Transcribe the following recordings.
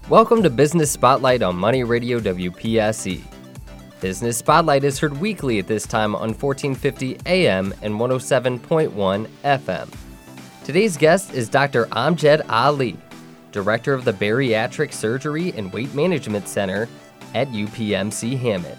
Welcome to Business Spotlight on Money Radio WPSE. Business Spotlight is heard weekly at this time on 1450 AM and 107.1 FM. Today's guest is Dr. Amjad Ali, Director of the Bariatric Surgery and Weight Management Center at UPMC Hammett.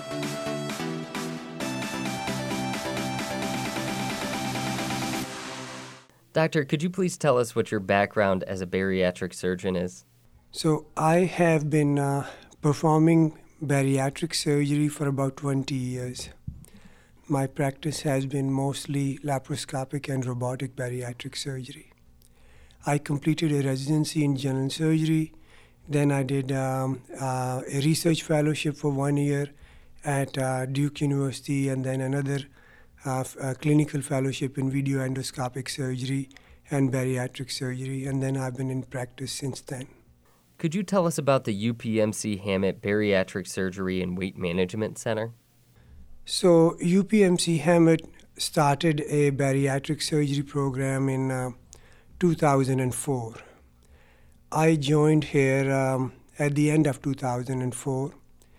Doctor, could you please tell us what your background as a bariatric surgeon is? So I have been performing bariatric surgery for about 20 years. My practice has been mostly laparoscopic and robotic bariatric surgery. I completed a residency in general surgery. Then I did a research fellowship for 1 year at Duke University, and then another clinical fellowship in video endoscopic surgery and bariatric surgery. And then I've been in practice since then. Could you tell us about the UPMC Hammett Bariatric Surgery and Weight Management Center? So UPMC Hammett started a bariatric surgery program in 2004. I joined here at the end of 2004,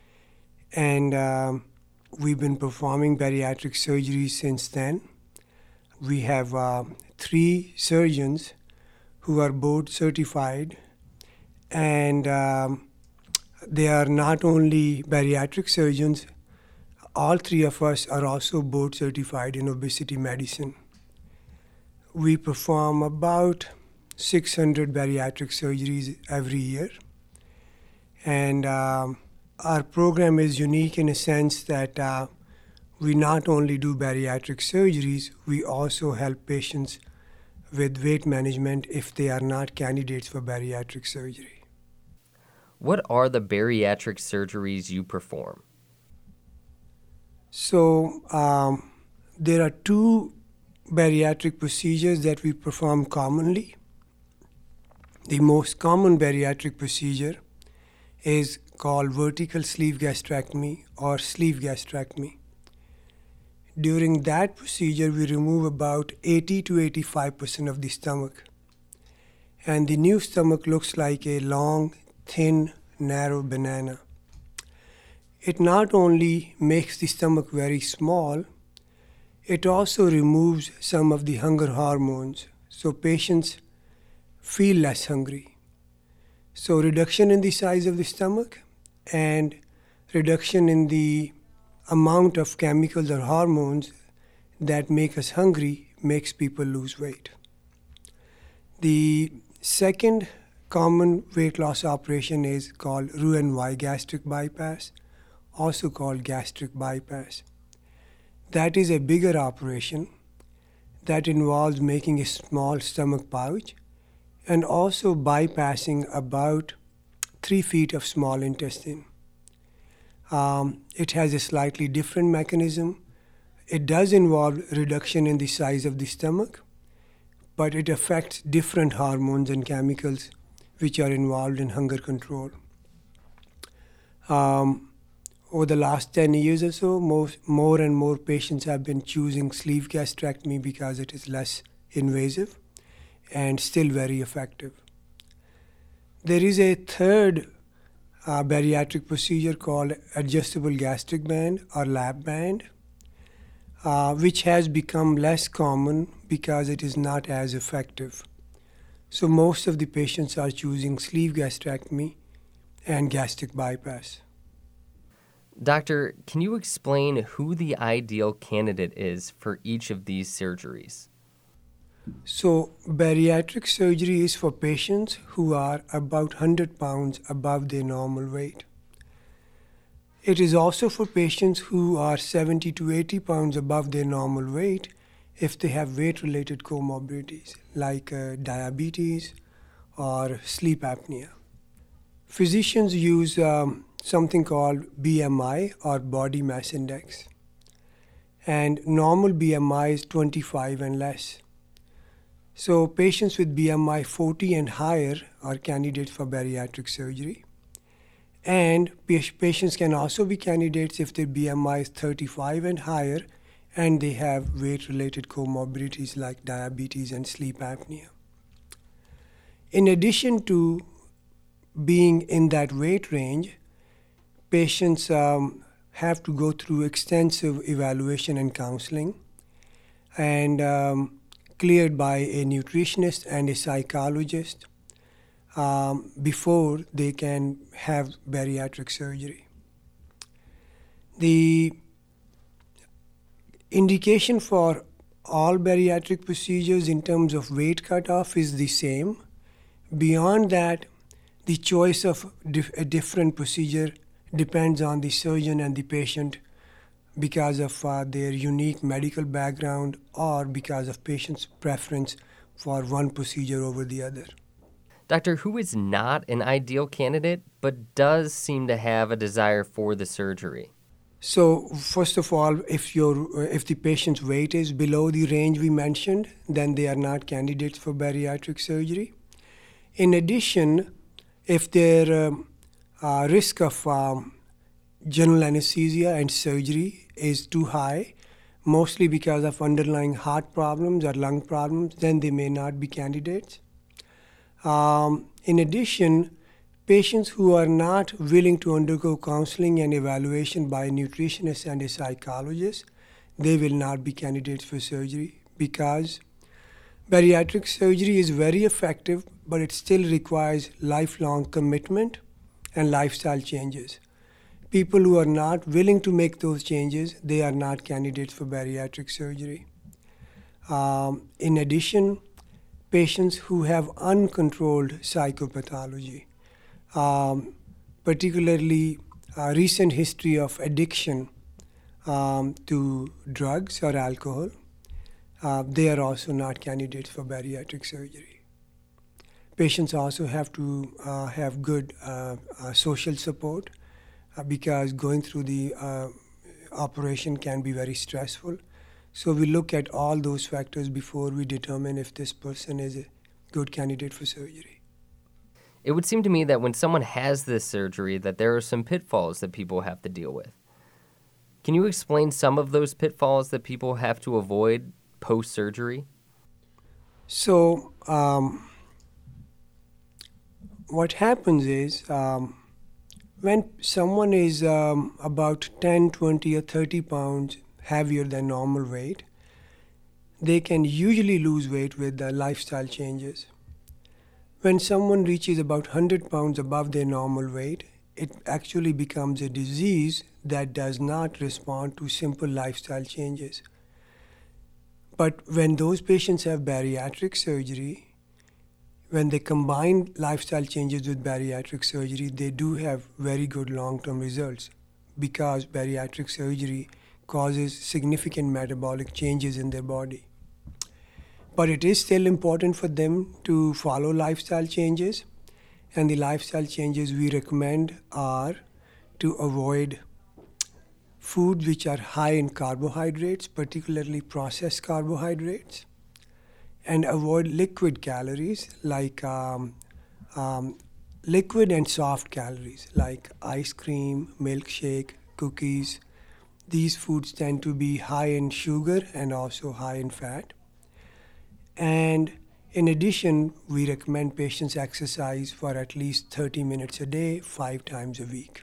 and we've been performing bariatric surgery since then. We have 3 surgeons who are board certified, and they are not only bariatric surgeons, all 3 of us are also board certified in obesity medicine. We perform about 600 bariatric surgeries every year, and our program is unique in a sense that we not only do bariatric surgeries, we also help patients with weight management if they are not candidates for bariatric surgery. What are the bariatric surgeries you perform? So there are 2 bariatric procedures that we perform commonly. The most common bariatric procedure is called vertical sleeve gastrectomy or sleeve gastrectomy. During that procedure, we remove about 80 to 85% of the stomach. And the new stomach looks like a long, thin, narrow banana. It not only makes the stomach very small, it also removes some of the hunger hormones, so patients feel less hungry. So reduction in the size of the stomach and reduction in the amount of chemicals or hormones that make us hungry makes people lose weight. The second common weight loss operation is called Roux-en-Y gastric bypass, also called gastric bypass. That is a bigger operation that involves making a small stomach pouch and also bypassing about 3 feet of small intestine. It has a slightly different mechanism. It does involve reduction in the size of the stomach, but it affects different hormones and chemicals which are involved in hunger control. Over the last 10 years or so, more and more patients have been choosing sleeve gastrectomy because it is less invasive and still very effective. There is a third bariatric procedure called adjustable gastric band or lap band, which has become less common because it is not as effective. So most of the patients are choosing sleeve gastrectomy and gastric bypass. Doctor, can you explain who the ideal candidate is for each of these surgeries? So bariatric surgery is for patients who are about 100 pounds above their normal weight. It is also for patients who are 70 to 80 pounds above their normal weight if they have weight-related comorbidities like diabetes or sleep apnea. Physicians use something called BMI or body mass index, and normal BMI is 25 and less. So patients with BMI 40 and higher are candidates for bariatric surgery. And patients can also be candidates if their BMI is 35 and higher and they have weight-related comorbidities like diabetes and sleep apnea. In addition to being in that weight range, patients have to go through extensive evaluation and counseling, and cleared by a nutritionist and a psychologist before they can have bariatric surgery. The indication for all bariatric procedures in terms of weight cutoff is the same. Beyond that, the choice of a different procedure depends on the surgeon and the patient because of their unique medical background or because of patient's preference for one procedure over the other. Doctor, who is not an ideal candidate but does seem to have a desire for the surgery? So first of all, if the patient's weight is below the range we mentioned, then they are not candidates for bariatric surgery. In addition, if their risk of general anesthesia and surgery is too high, mostly because of underlying heart problems or lung problems, then they may not be candidates. In addition, patients who are not willing to undergo counseling and evaluation by a nutritionist and a psychologist, they will not be candidates for surgery because bariatric surgery is very effective, but it still requires lifelong commitment and lifestyle changes. People who are not willing to make those changes, they are not candidates for bariatric surgery. In addition, patients who have uncontrolled psychopathology, particularly recent history of addiction to drugs or alcohol, they are also not candidates for bariatric surgery. Patients also have to have good social support because going through the operation can be very stressful. So we look at all those factors before we determine if this person is a good candidate for surgery. It would seem to me that when someone has this surgery that there are some pitfalls that people have to deal with. Can you explain some of those pitfalls that people have to avoid post-surgery? So what happens is when someone is about 10, 20 or 30 pounds heavier than normal weight, they can usually lose weight with lifestyle changes. When someone reaches about 100 pounds above their normal weight, it actually becomes a disease that does not respond to simple lifestyle changes. But when those patients have bariatric surgery, when they combine lifestyle changes with bariatric surgery, they do have very good long-term results because bariatric surgery causes significant metabolic changes in their body. But it is still important for them to follow lifestyle changes, and the lifestyle changes we recommend are to avoid foods which are high in carbohydrates, particularly processed carbohydrates, and avoid liquid calories like liquid and soft calories like ice cream, milkshake, cookies. These foods tend to be high in sugar and also high in fat. And in addition, we recommend patients exercise for at least 30 minutes a day, 5 times a week.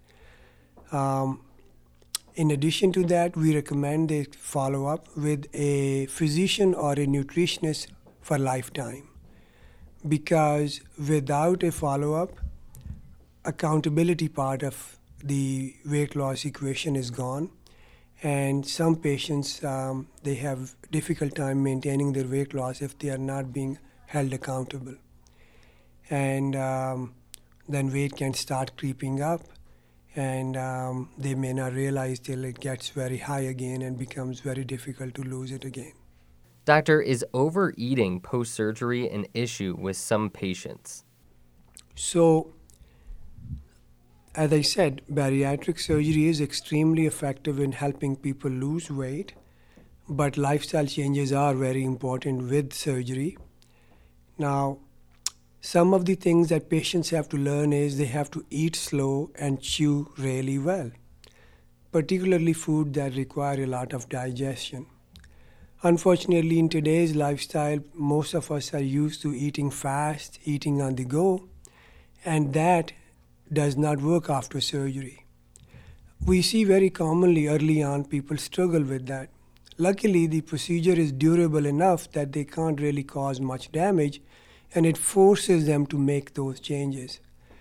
In addition to that, we recommend they follow up with a physician or a nutritionist for lifetime because without a follow-up, accountability part of the weight loss equation is gone, and some patients, they have difficult time maintaining their weight loss if they are not being held accountable. And then weight can start creeping up, and they may not realize till it gets very high again and becomes very difficult to lose it again. Doctor, is overeating post-surgery an issue with some patients? So, as I said, bariatric surgery is extremely effective in helping people lose weight, but lifestyle changes are very important with surgery. Now, some of the things that patients have to learn is they have to eat slow and chew really well, particularly food that require a lot of digestion. Unfortunately, in today's lifestyle, most of us are used to eating fast, eating on the go, and that does not work after surgery. We see very commonly early on people struggle with that. Luckily, the procedure is durable enough that they can't really cause much damage, and it forces them to make those changes.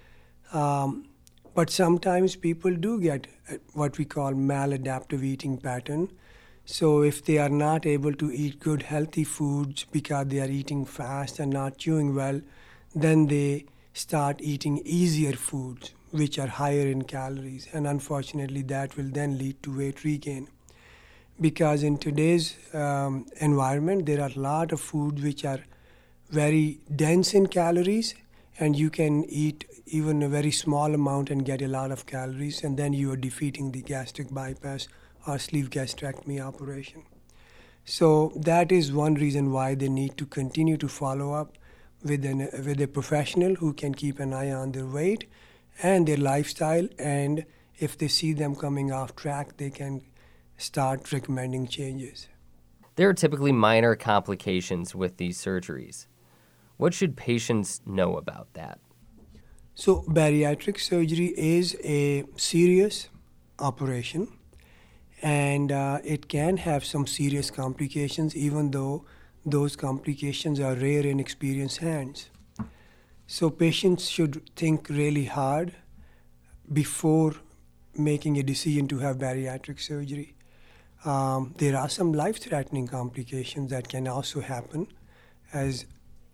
But sometimes people do get what we call maladaptive eating pattern. So if they are not able to eat good healthy foods because they are eating fast and not chewing well, then they start eating easier foods which are higher in calories, and unfortunately that will then lead to weight regain. Because in today's environment there are a lot of foods which are very dense in calories, and you can eat even a very small amount and get a lot of calories, and then you are defeating the gastric bypass or sleeve gastrectomy operation. So that is one reason why they need to continue to follow up with a professional who can keep an eye on their weight and their lifestyle, and if they see them coming off track, they can start recommending changes. There are typically minor complications with these surgeries. What should patients know about that? So bariatric surgery is a serious operation, and it can have some serious complications, even though those complications are rare in experienced hands. So patients should think really hard before making a decision to have bariatric surgery. There are some life-threatening complications that can also happen, as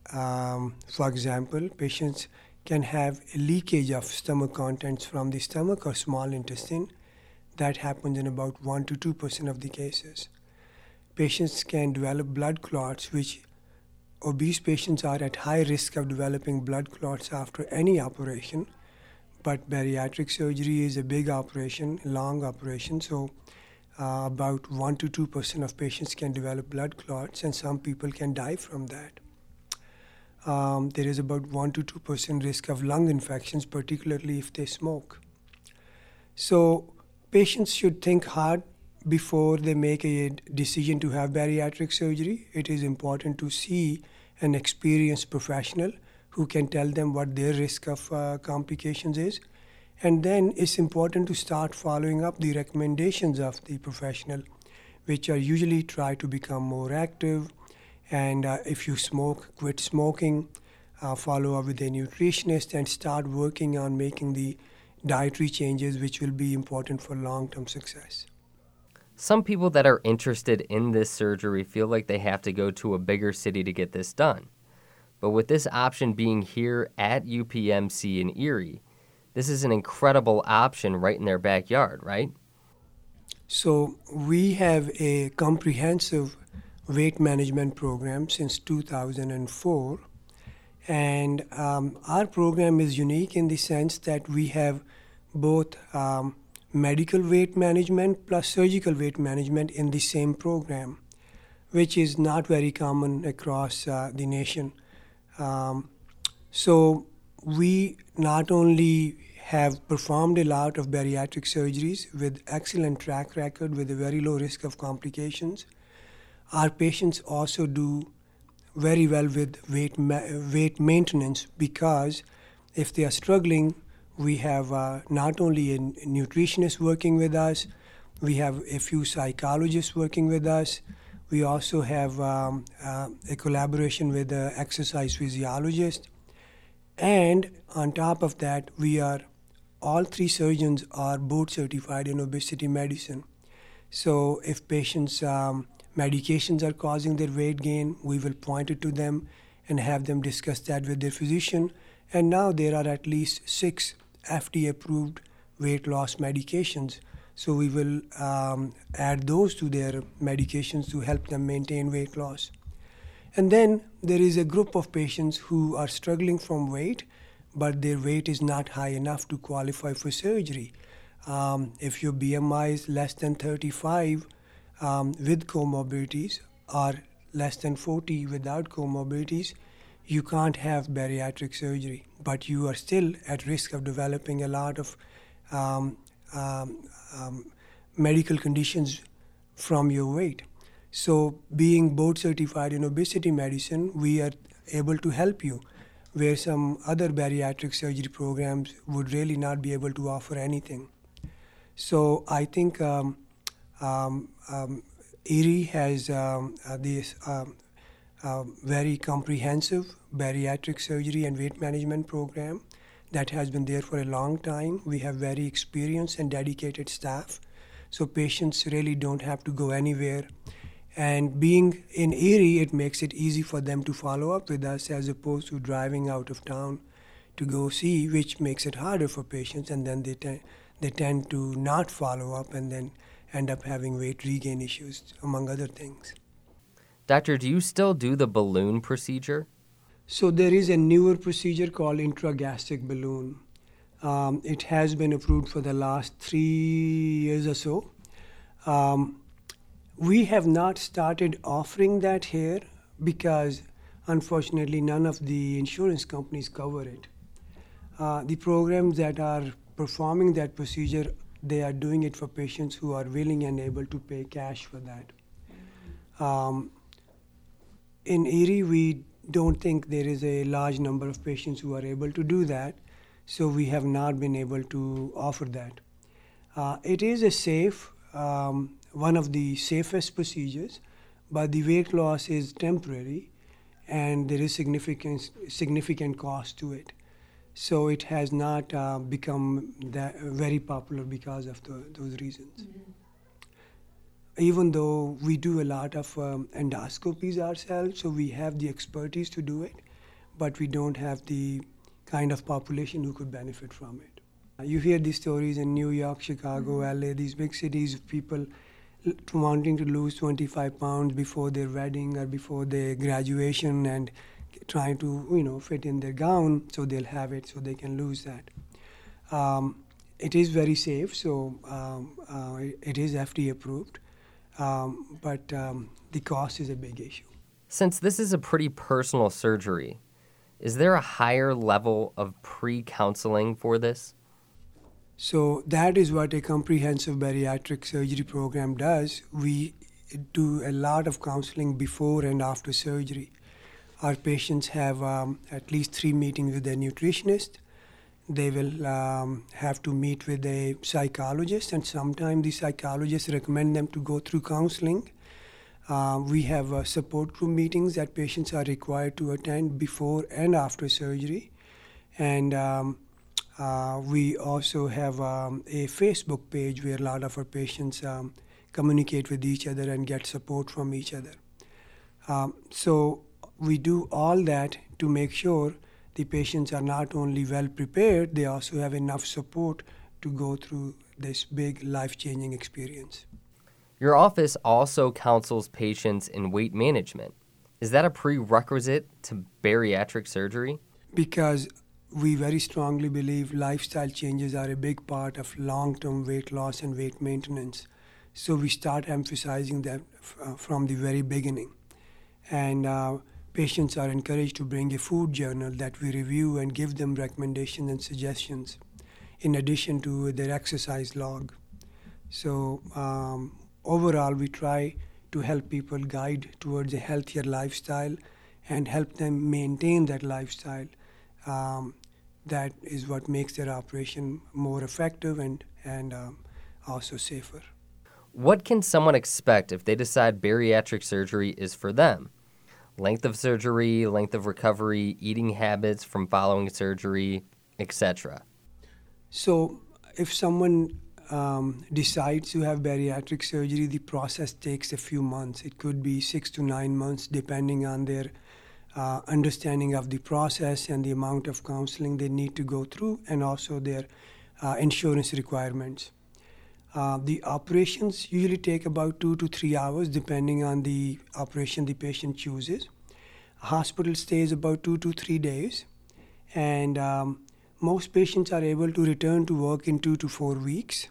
for example, patients can have a leakage of stomach contents from the stomach or small intestine. That happens in about 1 to 2% of the cases. Patients can develop blood clots, which obese patients are at high risk of developing blood clots after any operation. But bariatric surgery is a big operation, long operation, so about 1 to 2% of patients can develop blood clots, and some people can die from that. There is about 1 to 2% risk of lung infections, particularly if they smoke. So patients should think hard before they make a decision to have bariatric surgery. It is important to see an experienced professional who can tell them what their risk of complications is. And then it's important to start following up the recommendations of the professional, which are usually try to become more active, and if you smoke, quit smoking, follow up with a nutritionist, and start working on making the dietary changes which will be important for long-term success. Some people that are interested in this surgery feel like they have to go to a bigger city to get this done. But with this option being here at UPMC in Erie, this is an incredible option right in their backyard, right? So we have a comprehensive weight management program since 2004. And our program is unique in the sense that we have both medical weight management plus surgical weight management in the same program, which is not very common across the nation. So we not only have performed a lot of bariatric surgeries with excellent track record with a very low risk of complications, our patients also do very well with weight maintenance, because if they are struggling, we have not only a nutritionist working with us, we have a few psychologists working with us, we also have a collaboration with an exercise physiologist, and on top of that, all three surgeons are board certified in obesity medicine. So if patients medications are causing their weight gain, we will point it to them and have them discuss that with their physician. And now there are at least 6 FDA-approved weight loss medications. So we will add those to their medications to help them maintain weight loss. And then there is a group of patients who are struggling from weight, but their weight is not high enough to qualify for surgery. If your BMI is less than 35, with comorbidities, or less than 40 without comorbidities, you can't have bariatric surgery, but you are still at risk of developing a lot of medical conditions from your weight. So being board certified in obesity medicine, we are able to help you where some other bariatric surgery programs would really not be able to offer anything. So I think Erie has this very comprehensive bariatric surgery and weight management program that has been there for a long time. We have very experienced and dedicated staff, so patients really don't have to go anywhere. And being in Erie, it makes it easy for them to follow up with us as opposed to driving out of town to go see, which makes it harder for patients, and then they tend to not follow up and then end up having weight regain issues, among other things. Doctor, do you still do the balloon procedure? So there is a newer procedure called intragastric balloon. It has been approved for the last 3 years or so. We have not started offering that here because, unfortunately, none of the insurance companies cover it. The programs that are performing that procedure, they are doing it for patients who are willing and able to pay cash for that. In Erie, we don't think there is a large number of patients who are able to do that, so we have not been able to offer that. It is a safe, one of the safest procedures, but the weight loss is temporary and there is significant cost to it. So it has not become that very popular because of those reasons. Mm-hmm. Even though we do a lot of endoscopies ourselves, so we have the expertise to do it, but we don't have the kind of population who could benefit from it. You hear these stories in New York, Chicago, LA, these big cities of people wanting to lose 25 pounds before their wedding or before their graduation and trying to, fit in their gown so they'll have it so they can lose that. It is very safe, so it is FDA approved, but the cost is a big issue. Since this is a pretty personal surgery, is there a higher level of pre-counseling for this? So that is what a comprehensive bariatric surgery program does. We do a lot of counseling before and after surgery. Our patients have at least 3 meetings with their nutritionist. They will have to meet with a psychologist, and sometimes the psychologists recommend them to go through counseling. We have support group meetings that patients are required to attend before and after surgery. And we also have a Facebook page where a lot of our patients communicate with each other and get support from each other. So we do all that to make sure the patients are not only well prepared, they also have enough support to go through this big life-changing experience. Your office also counsels patients in weight management. Is that a prerequisite to bariatric surgery? Because we very strongly believe lifestyle changes are a big part of long-term weight loss and weight maintenance. So we start emphasizing that from the very beginning. And patients are encouraged to bring a food journal that we review and give them recommendations and suggestions, in addition to their exercise log. So overall, we try to help people guide towards a healthier lifestyle and help them maintain that lifestyle. That is what makes their operation more effective and also safer. What can someone expect if they decide bariatric surgery is for them? Length of surgery, length of recovery, eating habits from following surgery, etc. So if someone decides to have bariatric surgery, the process takes a few months. It could be 6 to 9 months, depending on their understanding of the process and the amount of counseling they need to go through, and also their insurance requirements. The operations usually take about 2 to 3 hours, depending on the operation the patient chooses. Hospital stays about 2 to 3 days, and most patients are able to return to work in 2 to 4 weeks.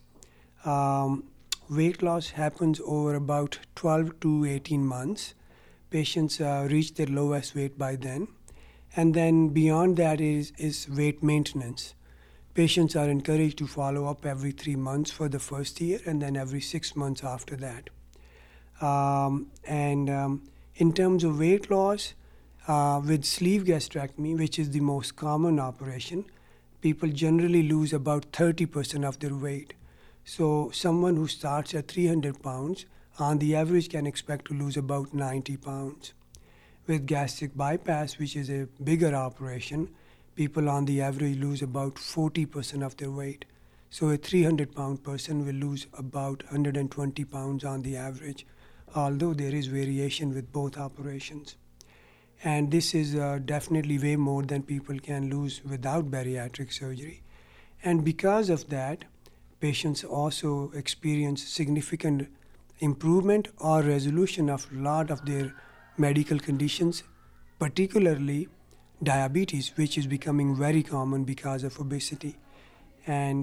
Weight loss happens over about 12 to 18 months. Patients reach their lowest weight by then. And then beyond that is weight maintenance. Patients are encouraged to follow up every 3 months for the first year and then every 6 months after that. In terms of weight loss, With sleeve gastrectomy, which is the most common operation, people generally lose about 30% of their weight. So someone who starts at 300 pounds, on the average, can expect to lose about 90 pounds. With gastric bypass, which is a bigger operation, people on the average lose about 40% of their weight. So a 300-pound person will lose about 120 pounds on the average, although there is variation with both operations. And this is definitely way more than people can lose without bariatric surgery. And because of that, patients also experience significant improvement or resolution of a lot of their medical conditions, particularly diabetes, which is becoming very common because of obesity. And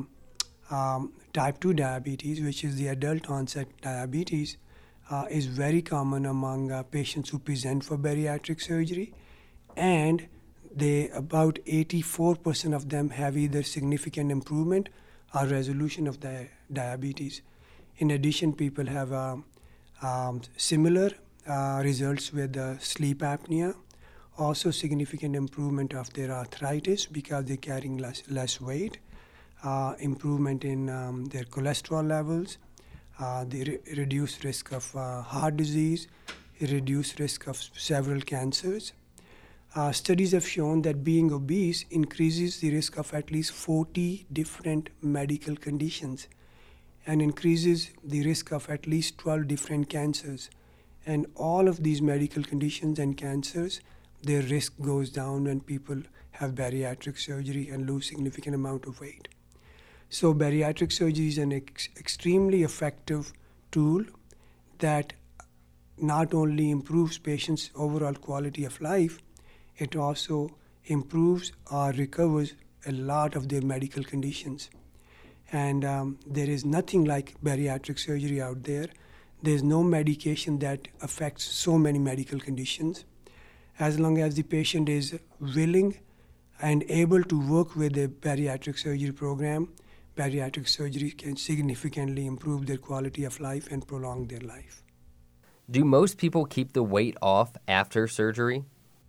type 2 diabetes, which is the adult onset diabetes, is very common among patients who present for bariatric surgery. And about 84% of them have either significant improvement or resolution of the diabetes. In addition, people have similar results with sleep apnea, also significant improvement of their arthritis because they're carrying less weight, improvement in their cholesterol levels, the reduced risk of heart disease, reduced risk of several cancers. Studies have shown that being obese increases the risk of at least 40 different medical conditions and increases the risk of at least 12 different cancers. And all of these medical conditions and cancers, their risk goes down when people have bariatric surgery and lose significant amount of weight. So bariatric surgery is an extremely effective tool that not only improves patients' overall quality of life, it also improves or recovers a lot of their medical conditions. And there is nothing like bariatric surgery out there. There's no medication that affects so many medical conditions. As long as the patient is willing and able to work with a bariatric surgery program, bariatric surgery can significantly improve their quality of life and prolong their life. Do most people keep the weight off after surgery?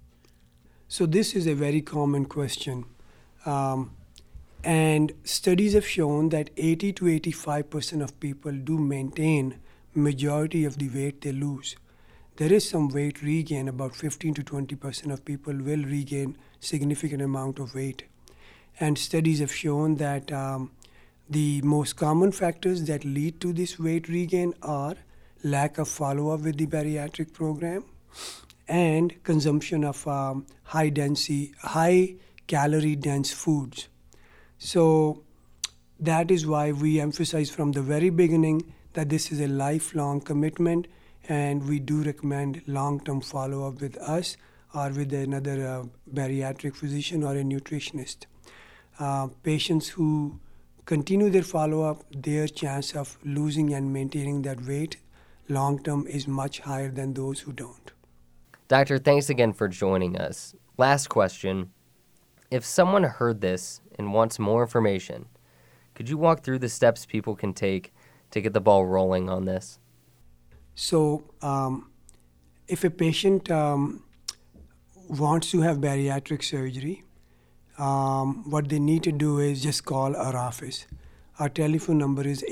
So this is a very common question. And studies have shown that 80 to 85% of people do maintain majority of the weight they lose. There is some weight regain, about 15 to 20% of people will regain significant amount of weight. And studies have shown that the most common factors that lead to this weight regain are lack of follow-up with the bariatric program and consumption of high calorie dense foods. So that is why we emphasize from the very beginning that this is a lifelong commitment, and we do recommend long-term follow-up with us or with another bariatric physician or a nutritionist. Patients who continue their follow-up, their chance of losing and maintaining that weight long-term is much higher than those who don't. Doctor, thanks again for joining us. Last question. If someone heard this and wants more information, could you walk through the steps people can take to get the ball rolling on this? So if a patient wants to have bariatric surgery, what they need to do is just call our office. Our telephone number is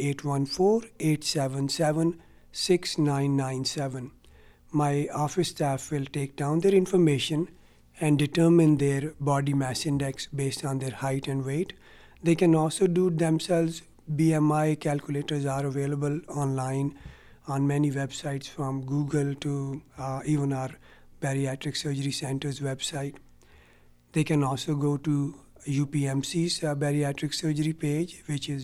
814-877-6997. My office staff will take down their information and determine their body mass index based on their height and weight. They can also do themselves. BMI calculators are available online on many websites, from Google to even our bariatric surgery center's website. They can also go to UPMC's bariatric surgery page, which is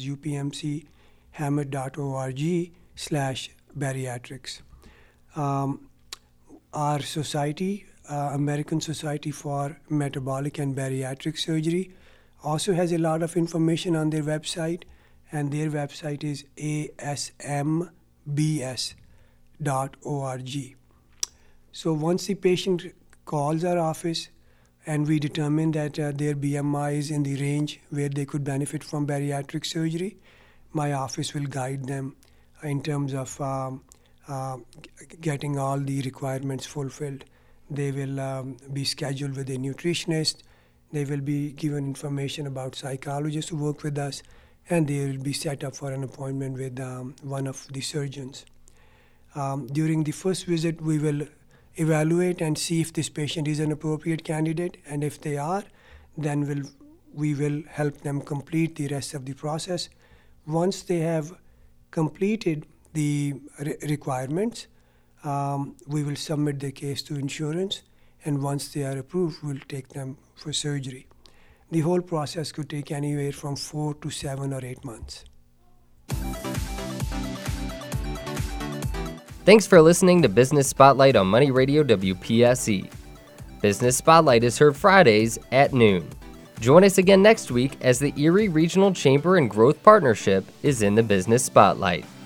upmc.org/bariatrics. Our society, American Society for Metabolic and Bariatric Surgery, also has a lot of information on their website, and their website is asmbs.org. So once the patient calls our office and we determine that their BMI is in the range where they could benefit from bariatric surgery, my office will guide them in terms of getting all the requirements fulfilled. They will be scheduled with a nutritionist. They will be given information about psychologists who work with us, and they will be set up for an appointment with one of the surgeons. During the first visit, we will evaluate and see if this patient is an appropriate candidate, and if they are, then we will help them complete the rest of the process. Once they have completed the requirements, we will submit the case to insurance, and once they are approved, we'll take them for surgery. The whole process could take anywhere from 4 to 7 or 8 months. Thanks for listening to Business Spotlight on Money Radio WPSE. Business Spotlight is heard Fridays at noon. Join us again next week as the Erie Regional Chamber and Growth Partnership is in the Business Spotlight.